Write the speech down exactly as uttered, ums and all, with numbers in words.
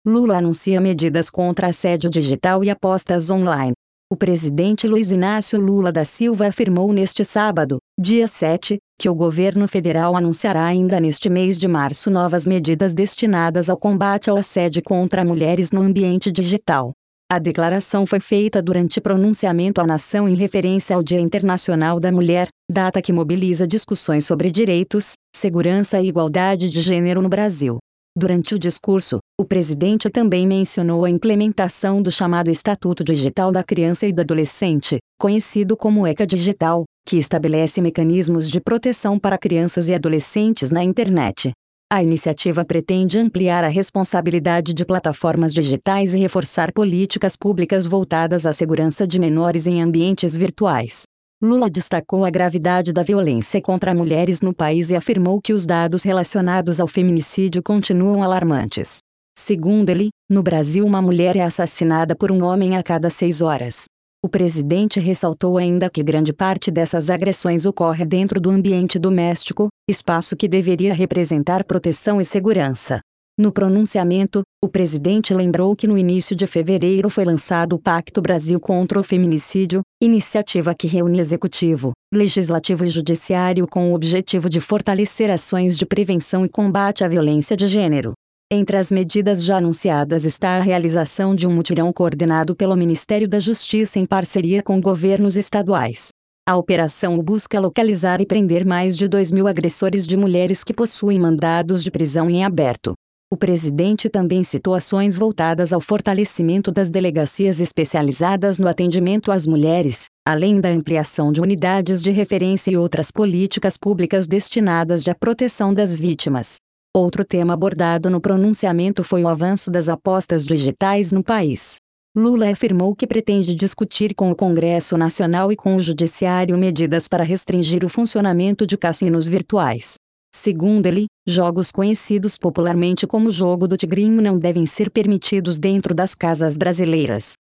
Lula anuncia medidas contra assédio digital e apostas online. O presidente Luiz Inácio Lula da Silva afirmou neste sábado, dia sete, que o governo federal anunciará ainda neste mês de março novas medidas destinadas ao combate ao assédio contra mulheres no ambiente digital. A declaração foi feita durante pronunciamento à nação em referência ao Dia Internacional da Mulher, data que mobiliza discussões sobre direitos, segurança e igualdade de gênero no Brasil. Durante o discurso, o presidente também mencionou a implementação do chamado Estatuto Digital da Criança e do Adolescente, conhecido como ECA Digital, que estabelece mecanismos de proteção para crianças e adolescentes na internet. A iniciativa pretende ampliar a responsabilidade de plataformas digitais e reforçar políticas públicas voltadas à segurança de menores em ambientes virtuais. Lula destacou a gravidade da violência contra mulheres no país e afirmou que os dados relacionados ao feminicídio continuam alarmantes. Segundo ele, no Brasil uma mulher é assassinada por um homem a cada seis horas. O presidente ressaltou ainda que grande parte dessas agressões ocorre dentro do ambiente doméstico, espaço que deveria representar proteção e segurança. No pronunciamento, o presidente lembrou que no início de fevereiro foi lançado o Pacto Brasil contra o Feminicídio, iniciativa que reúne executivo, legislativo e judiciário com o objetivo de fortalecer ações de prevenção e combate à violência de gênero. Entre as medidas já anunciadas está a realização de um mutirão coordenado pelo Ministério da Justiça em parceria com governos estaduais. A operação busca localizar e prender mais de dois mil agressores de mulheres que possuem mandados de prisão em aberto. O presidente também citou ações voltadas ao fortalecimento das delegacias especializadas no atendimento às mulheres, além da ampliação de unidades de referência e outras políticas públicas destinadas à proteção das vítimas. Outro tema abordado no pronunciamento foi o avanço das apostas digitais no país. Lula afirmou que pretende discutir com o Congresso Nacional e com o Judiciário medidas para restringir o funcionamento de cassinos virtuais. Segundo ele, jogos conhecidos popularmente como Jogo do Tigrinho não devem ser permitidos dentro das casas brasileiras.